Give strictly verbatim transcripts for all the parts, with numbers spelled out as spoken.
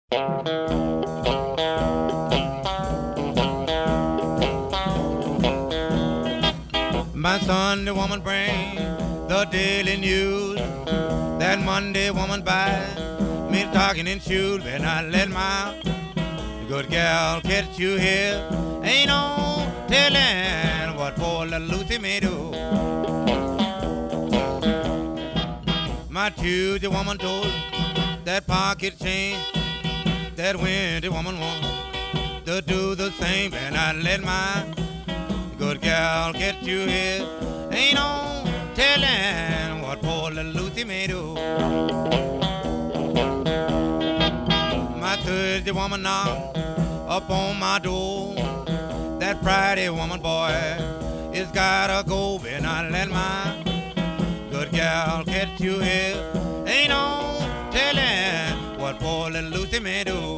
My Sunday woman bring the daily news. That Monday woman buy me stocking and shoes. When I let my good gal catch you here, ain't no telling what poor little Lucy may do. My Tuesday woman told that pocket change, that Wednesday woman wants to do the same. And I let my good gal get you here, ain't no telling what poor little Lucy may do. My Thursday woman knock up on my door, that Friday woman boy is gotta go. And I let my good gal get you here, ain't no telling what poor little Lucy may do.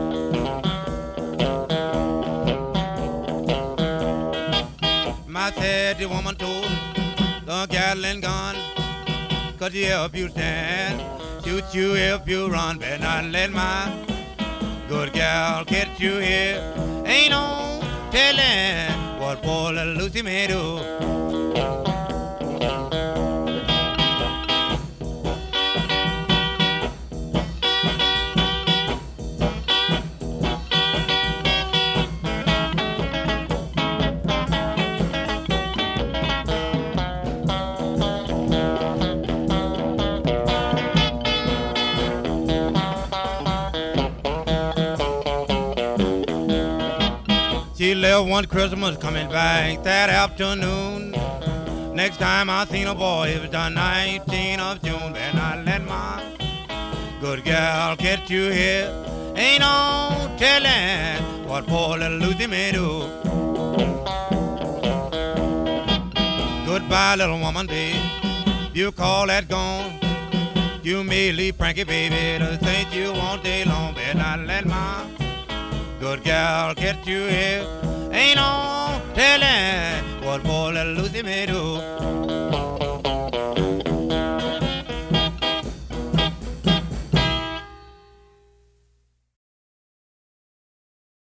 My Saturday woman told the Gatling gun, could you help you stand, shoot you if you run. Better not let my good gal get you here, ain't no telling what poor little Lucy may do. She left one Christmas, coming back that afternoon. Next time I seen a boy, it was the nineteenth of June. Then I let my good gal get you here, ain't no telling what poor little Lucy may do. Goodbye, little woman, babe, you call that gone. You may leave Frankie, baby, to think you all day long. Better not let my good gal get you here, ain't no telling what poor little Lucy may do.